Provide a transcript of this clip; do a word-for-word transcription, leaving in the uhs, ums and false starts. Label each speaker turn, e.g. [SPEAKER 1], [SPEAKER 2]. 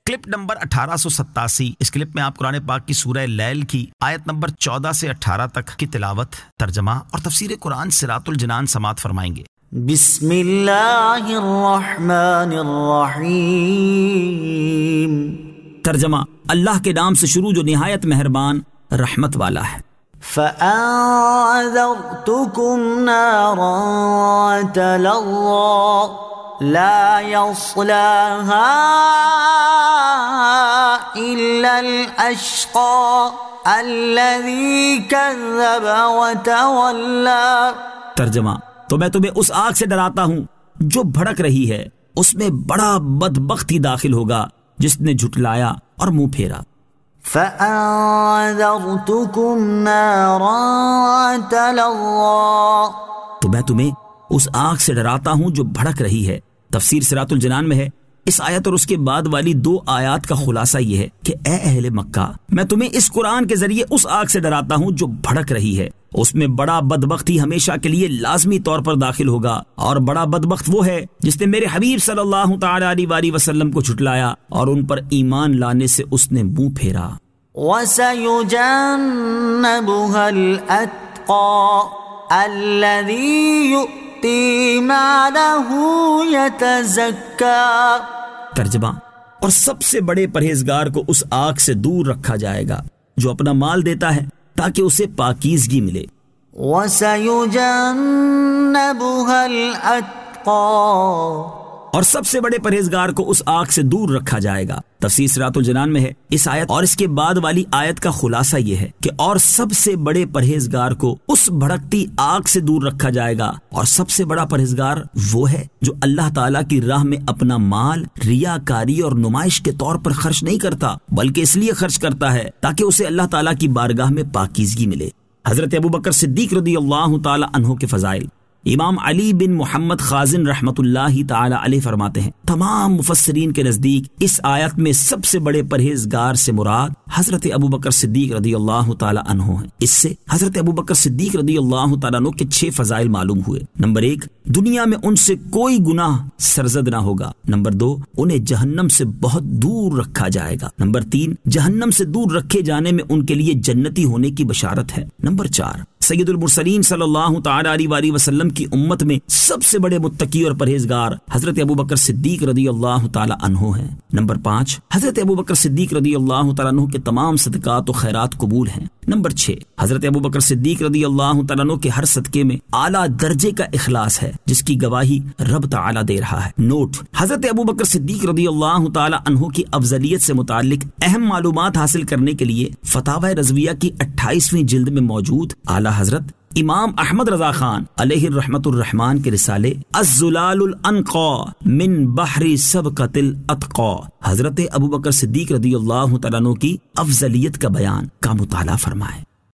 [SPEAKER 1] Clip number اٹھارہ سو ستاسی. اس clip میں آپ قرآن پاک کی سورہ لیل کی آیت نمبر چودہ سے اٹھارہ تک کی تلاوت، ترجمہ اور تفسیر قرآن صراط الجنان سماعت فرمائیں گے.
[SPEAKER 2] بسم اللہ الرحمن الرحیم.
[SPEAKER 3] ترجمہ: اللہ کے نام سے شروع جو نہایت مہربان رحمت والا ہے.
[SPEAKER 2] فَأَنذَرْتُكُمْ نَارًا تَلَظَّىٰ لا يصلاها إلا الأشقى الذي كذب وتولى.
[SPEAKER 3] ترجمہ: تو میں تمہیں اس آگ سے ڈراتا ہوں جو بھڑک رہی ہے، اس میں بڑا بدبخت ہی داخل ہوگا جس نے جھٹلایا اور منہ پھیرا.
[SPEAKER 2] فَأَنذَرْتُكُمْ نَارًا تَلَظَّىٰ.
[SPEAKER 3] تو میں تمہیں اس آگ سے ڈراتا ہوں جو بھڑک رہی ہے. تفسیر صراط الجنان میں ہے اس آیت اور اس کے بعد والی دو آیات کا خلاصہ یہ ہے کہ اے اہل مکہ، میں تمہیں اس قرآن کے ذریعے اس آگ سے ڈراتا ہوں جو بھڑک رہی ہے، اس میں بڑا بدبختی ہمیشہ کے لیے لازمی طور پر داخل ہوگا، اور بڑا بدبخت وہ ہے جس نے میرے حبیب صلی اللہ تعالی علیہ وآلہ وسلم کو جھٹلایا اور ان پر ایمان لانے سے اس نے منہ پھیرا.
[SPEAKER 2] وَسَيُجَنَّبُهَا الْأَتْقَى الَّذِي يُؤْتِي مَالَهُ يَتَزَكَّى.
[SPEAKER 3] ترجمہ: اور سب سے بڑے پرہیزگار کو اس آگ سے دور رکھا جائے گا جو اپنا مال دیتا ہے تاکہ اسے پاکیزگی ملے.
[SPEAKER 2] وَسَيُجَنَّبُهَا الْأَتْقَى.
[SPEAKER 3] اور سب سے بڑے پرہیزگار کو اس آگ سے دور رکھا جائے گا. تفسیر صراط الجنان میں ہے اس آیت اور اس کے بعد والی آیت کا خلاصہ یہ ہے کہ اور سب سے بڑے پرہیزگار کو اس بھڑکتی آگ سے دور رکھا جائے گا، اور سب سے بڑا پرہیزگار وہ ہے جو اللہ تعالیٰ کی راہ میں اپنا مال ریاکاری اور نمائش کے طور پر خرچ نہیں کرتا، بلکہ اس لیے خرچ کرتا ہے تاکہ اسے اللہ تعالیٰ کی بارگاہ میں پاکیزگی ملے. حضرت ابوبکر صدیق رضی اللہ تعالی عنہ کے فضائل. امام علی بن محمد خازن رحمت اللہ تعالی علیہ فرماتے ہیں تمام مفسرین کے نزدیک اس آیت میں سب سے بڑے پرہیزگار سے مراد حضرت ابوبکر صدیق رضی اللہ تعالی عنہ ہیں. اس سے حضرت ابوبکر صدیق رضی اللہ تعالی عنہ کے چھ فضائل معلوم ہوئے. نمبر ایک، دنیا میں ان سے کوئی گناہ سرزد نہ ہوگا. نمبر دو، انہیں جہنم سے بہت دور رکھا جائے گا. نمبر تین، جہنم سے دور رکھے جانے میں ان کے لیے جنتی ہونے کی بشارت ہے. نمبر چار، سید المرسلین صلی اللہ تعالی علیہ وآلہ وسلم کی امت میں سب سے بڑے متقی اور پرہیزگار حضرت ابوبکر صدیق رضی اللہ تعالی عنہ ہیں. نمبر پانچ، حضرت ابوبکر صدیق رضی اللہ تعالی عنہ کے تمام صدقات و خیرات قبول ہیں. نمبر چھ، حضرت ابوبکر صدیق رضی اللہ تعالی عنہ کے ہر صدقے میں اعلیٰ درجے کا اخلاص ہے جس کی گواہی رب تعالی دے رہا ہے. نوٹ: حضرت ابوبکر صدیق رضی اللہ تعالی عنہ کی افضلیت سے متعلق اہم معلومات حاصل کرنے کے لیے فتاوی رضویہ کی اٹھائیسویں جلد میں موجود اعلیٰ حضرت امام احمد رضا خان علیہ الرحمت الرحمان کے رسالے الزلال الانقا من بحر سبقت الاتقا حضرت ابوبکر صدیق رضی اللہ تعالیٰ عنہ کی افضلیت کا بیان کا مطالعہ فرمائے.